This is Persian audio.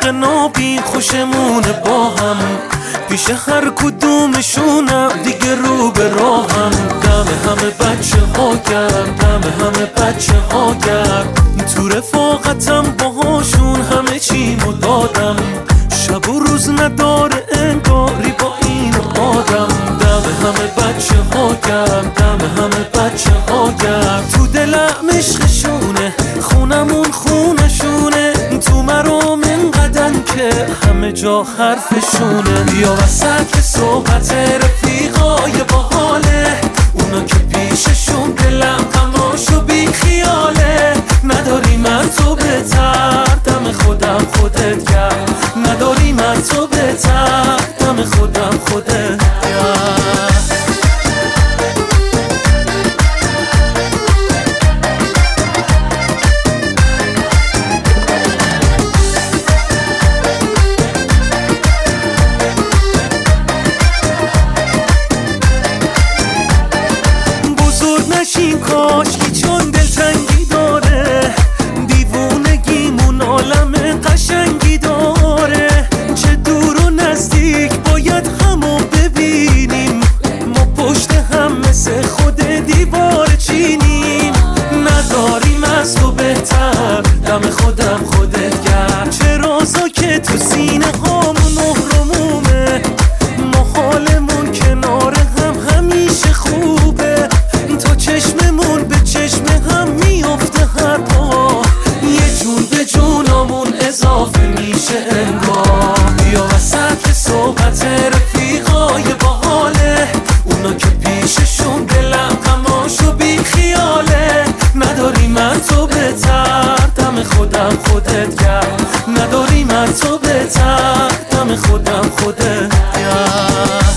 تنابیم خوشمونه با هم، پیش هر کدومشونم دیگه رو به راهم. دم همه بچه ها گرم، دم همه بچه ها گرم، تو رفاقتم باهاشون همه چیمو دادم. شب و روز نداره انگاری با این آدم. دم همه بچه ها گرم، دم همه بچه ها گرم، تو دلم عشقشونه، خونمون خونشونه، تو مرام انقدن که همه جا حرفشونه. بیا وسط صحبت رفیقای باحاله، اونا که پیششون دلم غماشو بی خیاله. نداری من تو بهتر، دم خودم خودت گرم، نداری من تو بهتر، دم خودم خودت گرم. نشیم کاشکی چون دلتنگی داره، دیوونگیمون عالم قشنگی داره. چه دور و نزدیک باید همو ببینیم، ما پشت هم مثل خود دیوار چینیم. نداریم از تو بهتر، دم خودم خودت گرم، چه رازا که تو سینه هامون مهرمومه. ما حالمون کنار هم همیشه خوبه، تا چشممون به چشم هم میفته هر پا، یه جون به جونمون اضافه میشه انگار. بیا وسط صحبت رفیقای باحاله، اونا که پیششون دلم غماشو بی خیاله. نداری من تو بهتر، دم خودم خودت گرم، نداری من تو بهتر، دم خودم خودت گرم.